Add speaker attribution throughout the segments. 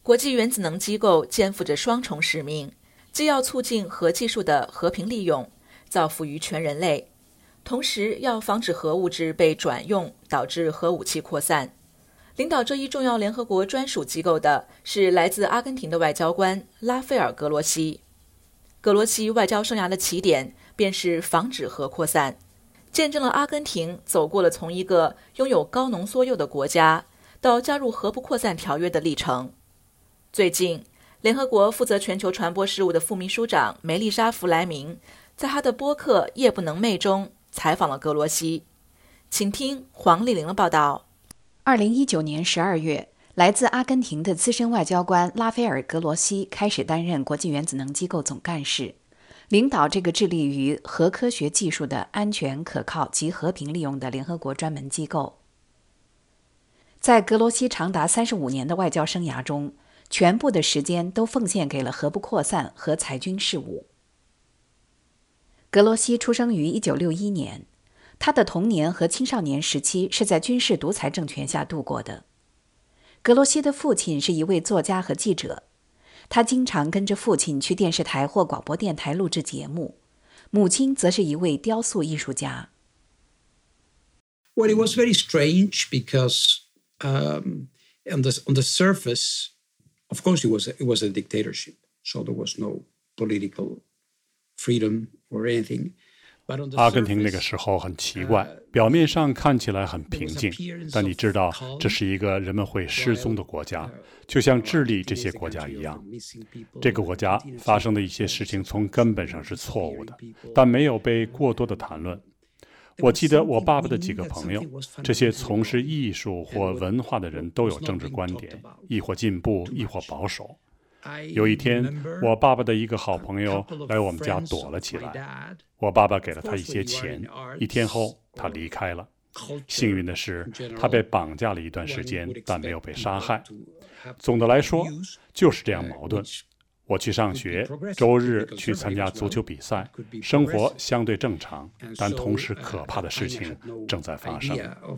Speaker 1: 国际原子能机构肩负着双重使命，既要促进核技术的和平利用，造福于全人类，同时要防止核物质被转用，导致核武器扩散。领导这一重要联合国专属机构的是来自阿根廷的外交官拉斐尔·格罗西。格罗西外交生涯的起点便是防止核扩散，见证了阿根廷走过了从一个拥有高浓缩铀的国家到加入核不扩散条约的历程。最近，联合国负责全球传播事务的副秘书长梅丽莎·弗莱明在他的播客《夜不能寐》中采访了格罗西，请听黄丽玲的报道。
Speaker 2: 2019年12月，来自阿根廷的资深外交官拉斐尔·格罗西开始担任国际原子能机构总干事，领导这个致力于核科学技术的安全、可靠及和平利用的联合国专门机构。在格罗西长达35年的外交生涯中，全部的时间都奉献给了核不扩散和裁军事务。格罗西出生于1961年，他的童年和青少年时期是在军事独裁政权下度过的。格罗西的父亲是一位作家和记者，他经常跟着父亲去电视台或广播电台录制节目，母亲则是一位雕塑艺术家。
Speaker 3: Well, it was very strange because on the surface, of course, it was a dictatorship, so there was no political freedom or anything.
Speaker 4: 阿根廷那个时候很奇怪，表面上看起来很平静，但你知道这是一个人们会失踪的国家，就像智利这些国家一样。这个国家发生的一些事情从根本上是错误的，但没有被过多的谈论。我记得我爸爸的几个朋友，这些从事艺术或文化的人都有政治观点，亦或进步，亦或保守。有一天，我爸爸的一个好朋友来我们家躲了起来，我爸爸给了他一些钱，1天后他离开了。幸运的是，他被绑架了一段时间，但没有被杀害。总的来说，就是这样矛盾。我去上学，周日去参加足球比赛，生活相对正常，但同时可怕的事情正在发生。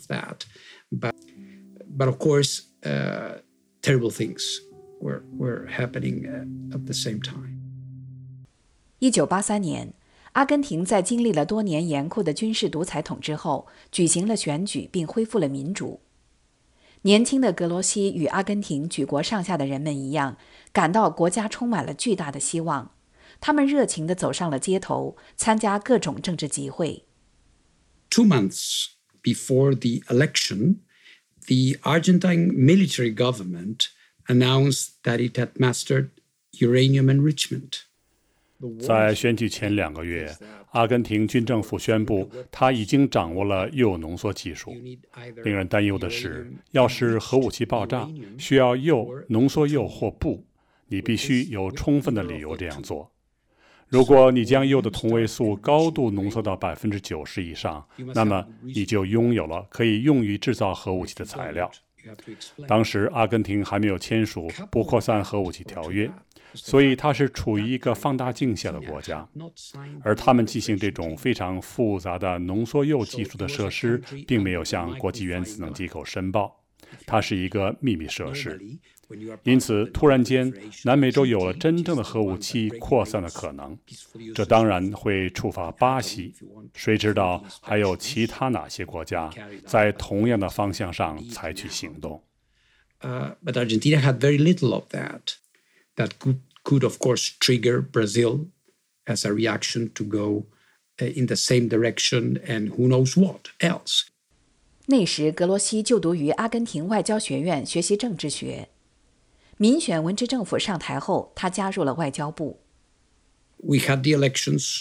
Speaker 3: But of course, terrible things.Were happening at the same time.
Speaker 2: 1983年，阿根廷在经历了多年严酷的军事独裁统治后，举行了选举并恢复了民主。年轻的格罗西与阿根廷举国上下的人们一样，感到国家充满了巨大的希望。他们热情地走上了街头，参加各种政治集会。
Speaker 3: 2 months before the election, the Argentine military government announced that it had mastered uranium enrichment.
Speaker 4: 在选举前2个月，阿根廷军政府宣布，他已经掌握了铀浓缩技术。令人担忧的是，要是核武器爆炸，需要浓缩铀或不，你必须有充分的理由这样做。如果你将铀的同位素高度浓缩到90%以上，那么你就拥有了可以用于制造核武器的材料。当时阿根廷还没有签署不扩散核武器条约，所以它是处于一个放大镜下的国家，而他们进行这种非常复杂的浓缩铀技术的设施并没有向国际原子能机构申报，它是一个秘密设施。因此突然间南美洲有了真正的核武器扩散的可能，这当然会触发巴西，谁知道还有其他哪些国家在同样的方向上采取行动。
Speaker 3: But Argentina had very little of that could of course trigger Brazil as a reaction to go in the same direction and who knows what else.
Speaker 2: 那时格罗西就读于阿根廷外交学院学习政治学。民选文治政府上台后，他加入了外交部。
Speaker 3: We had the elections,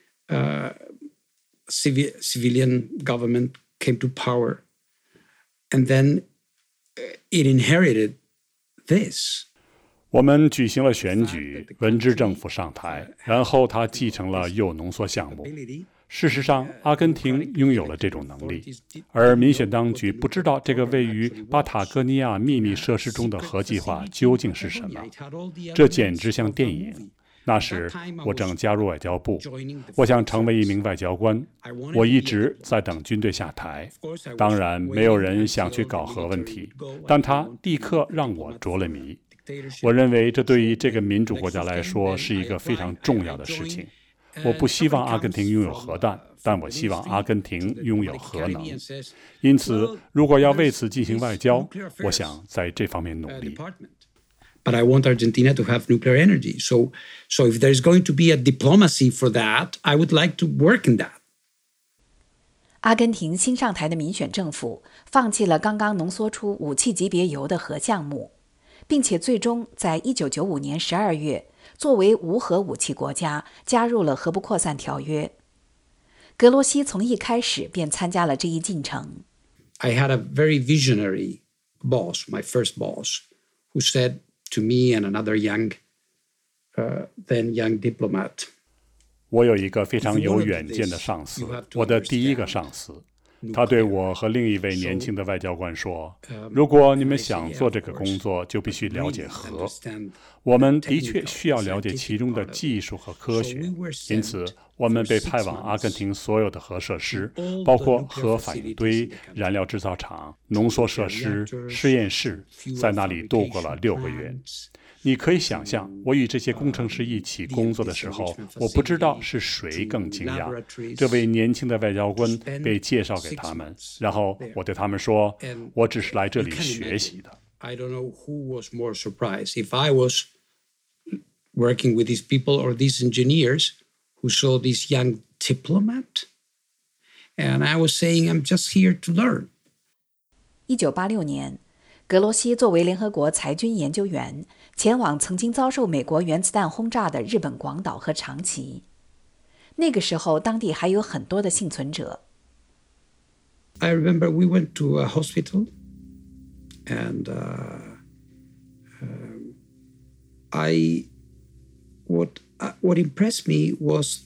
Speaker 3: civilian government came to power, and then it inherited this.
Speaker 4: 我们举行了选举，文治政府上台，然后他继承了铀浓缩项目。事实上，阿根廷拥有了这种能力，而民选当局不知道这个位于巴塔哥尼亚秘密设施中的核计划究竟是什么。这简直像电影。那时我正加入外交部，我想成为一名外交官，我一直在等军队下台。当然，没有人想去搞核问题，但他立刻让我着了迷。 我认为这对于这个民主国家来说是一个非常重要的事情。我不希望阿根廷拥有核弹，但我希望阿根廷拥有核能。因此，如果要为此进行外交，我想在这方面努力。
Speaker 3: But I want Argentina to have nuclear energy. So if there is going to be a diplomacy for that, I would like to work in that.
Speaker 2: 阿根廷新上台的民选政府放弃了刚刚浓缩出武器级别铀的核项目，并且最终在1995年12月作为无核武器国家加入了核不扩散条约。格罗西从一开始便参加了这一进程。
Speaker 3: I had a very visionary boss, my first boss, who said to me and another then young diplomat,
Speaker 4: 我有一个非常有远见的上司，我的第一个上司，他对我和另一位年轻的外交官说，如果你们想做这个工作，就必须了解核。我们的确需要了解其中的技术和科学，因此我们被派往阿根廷所有的核设施，包括核反应堆、燃料制造厂、浓缩设施、实验室，在那里度过了6个月。你可以想象，我与这些工程师一起工作的时候，我不知道是谁更惊讶。这位年轻的外交官被介绍给他们，然后我对他们说，我只是来这里学习的。
Speaker 3: I don't know who was more surprised, if I was working with these people or these engineers who saw this young diplomat. And I was saying, I'm just here to learn.
Speaker 2: 1986年，格罗西作为联合国裁军研究员，前往曾经遭受美国原子弹轰炸的日本广岛和长崎。那个时候，当地还有很多的幸存者。
Speaker 3: I remember we went to a hospital, and what impressed me was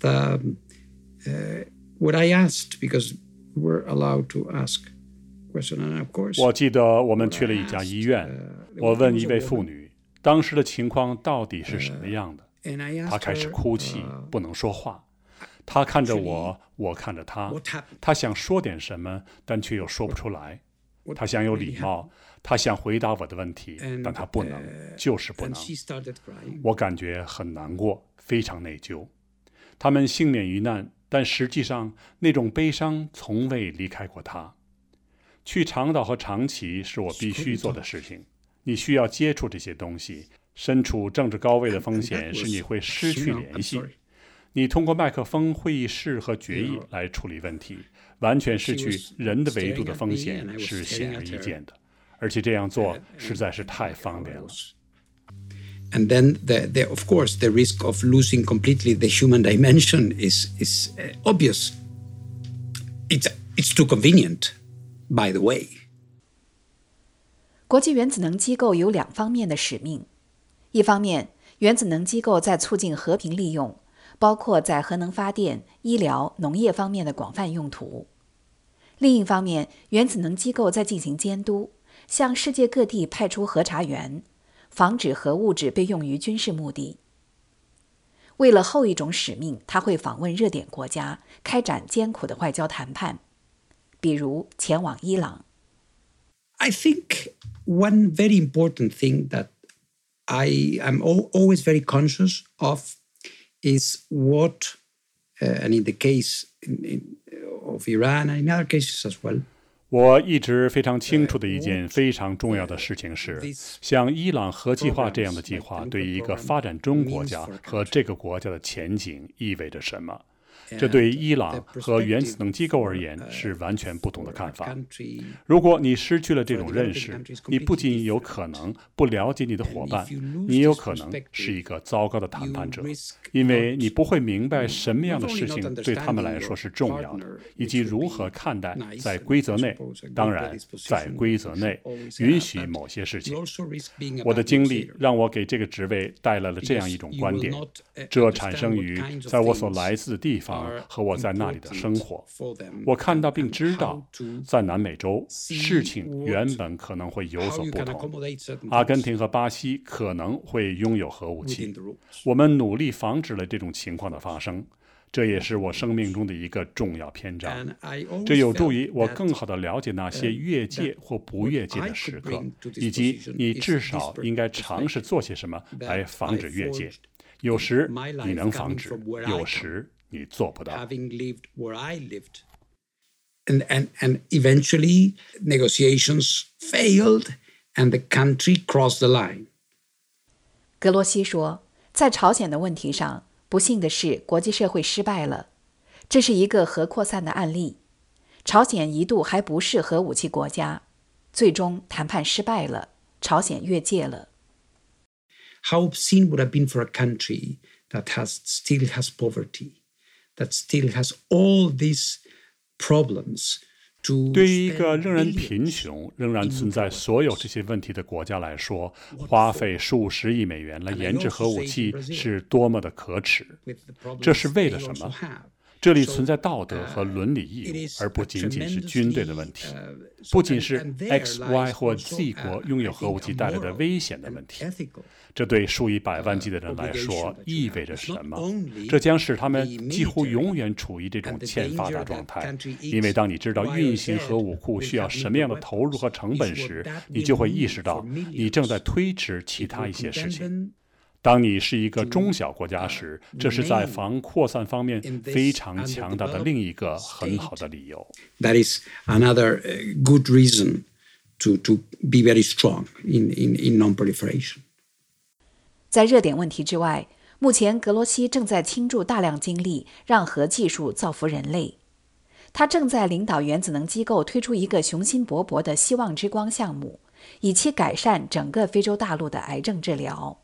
Speaker 3: what I asked, because we were allowed to ask questions, and of course.
Speaker 4: 我记得我们去了一家医院，我问一位妇女，当时的情况到底是什么样的？她开始哭泣，不能说话。她看着我，我看着她，她想说点什么，但却又说不出来。她想有礼貌，她想回答我的问题，但她不能，就是不能。我感觉很难过，非常内疚。他们幸免于难，但实际上那种悲伤从未离开过她。去长岛和长崎是我必须做的事情。你需要接触这些东西，身处政治高位的风险是你会失去联系。你通过麦克风、会议室和决议来处理问题，完全失去人的维度的风险是显而易见的，而且这样做实在是太方便了。
Speaker 3: And then, of course, the risk of losing completely the human dimension is obvious. It's too convenient, by the way.
Speaker 2: 国际原子能机构有2方面的使命：一方面，原子能机构在促进和平利用，包括在核能发电、医疗、农业方面的广泛用途；另一方面，原子能机构在进行监督，向世界各地派出核查员，防止核物质被用于军事目的。为了后一种使命，他会访问热点国家，开展艰苦的外交谈判，比如前往伊朗。
Speaker 3: I think one very important thing that I am always very conscious of is what, and in the case of Iran and in other cases as well,
Speaker 4: 我一直非常清楚的一件非常重要的事情是，像伊朗核计划这样的计划对于一个发展中国家和这个国家的前景意味着什么。这对于伊朗和原子能机构而言是完全不同的看法。如果你失去了这种认识，你不仅有可能不了解你的伙伴，你也有可能是一个糟糕的谈判者，因为你不会明白什么样的事情对他们来说是重要的，以及如何看待在规则内，当然在规则内允许某些事情。我的经历让我给这个职位带来了这样一种观点，这产生于在我所来自的地方和我在那里的生活。我看到并知道，在南美洲事情原本可能会有所不同。阿根廷和巴西可能会拥有核武器，我们努力防止了这种情况的发生。 这也是我生命中的一个重要篇章。这有助于我更好地了解那些越界或不越界的时刻，以及你至少应该尝试做些什么来防止越界。有时你能防止，有时你做不到。
Speaker 3: And eventually negotiations failed and the country crossed the line.
Speaker 2: 格罗西说，在朝鲜的问题上，不幸的是国际社会失败了。这是一个核扩散的案例。朝鲜一度还不是核武器国家，最终谈判失败了，朝鲜越界了。
Speaker 3: How obscene would have been for a country that still has poverty, that still has all these problems,
Speaker 4: 对于一个仍然贫穷、仍然存在所有这些问题的国家来说，花费数十亿美元来研制核武器是多么的可耻。这是为了什么？这里存在道德和伦理义务，而不仅仅是军队的问题，不仅是 X、Y 或 Z 国拥有核武器带来的危险的问题。这对数以百万计的人来说意味着什么？这将使他们几乎永远处于这种欠发达状态，因为当你知道运行核武库需要什么样的投入和成本时，你就会意识到你正在推迟其他一些事情。当你是一个中小国家时，这是在防扩散方面非常强大的另一个很好的理由。
Speaker 3: That is another good reason to be very strong in non-proliferation.
Speaker 2: 在热点问题之外，目前格罗西正在倾注大量精力，让核技术造福人类。他正在领导原子能机构推出一个雄心勃勃的希望之光项目，以期改善整个非洲大陆的癌症治疗。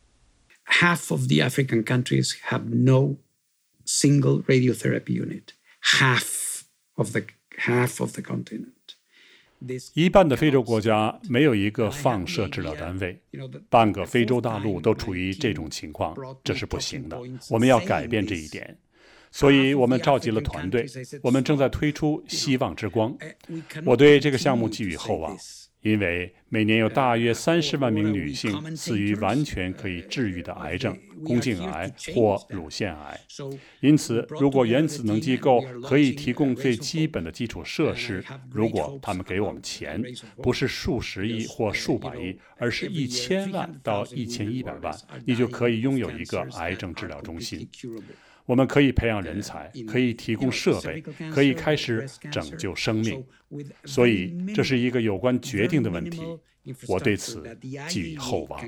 Speaker 3: Half of the African countries have no single radiotherapy unit. Half of the continent.
Speaker 4: 一半的非洲国家没有一个放射治疗单位，半个非洲大陆都处于这种情况，这是不行的。我们要改变这一点，所以我们召集了团队，我们正在推出希望之光。我对这个项目寄予厚望，因为每年有大约30万名女性死于完全可以治愈的癌症，宫颈癌或乳腺癌。因此，如果原子能机构可以提供最基本的基础设施，如果他们给我们钱，不是数十亿或数百亿，而是1000万到1100万，你就可以拥有一个癌症治疗中心。我们可以培养人才，可以提供设备，可以开始拯救生命。所以这是一个有关决定的问题，我对此寄予厚望。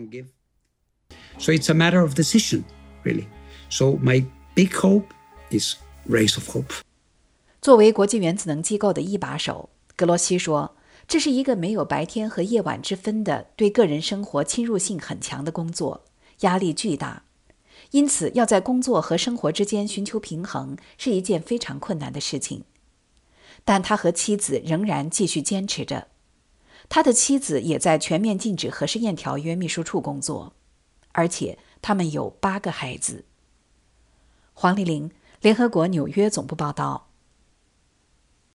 Speaker 3: So it's a matter of decision, really. So my big hope is rays of hope.
Speaker 2: 作为国际原子能机构的一把手，格罗西说，这是一个没有白天和夜晚之分的，对个人生活侵入性很强的工作，压力巨大。因此，要在工作和生活之间寻求平衡是一件非常困难的事情。但他和妻子仍然继续坚持着。他的妻子也在全面禁止核试验条约秘书处工作，而且他们有8个孩子。黄丽玲，联合国纽约总部报道。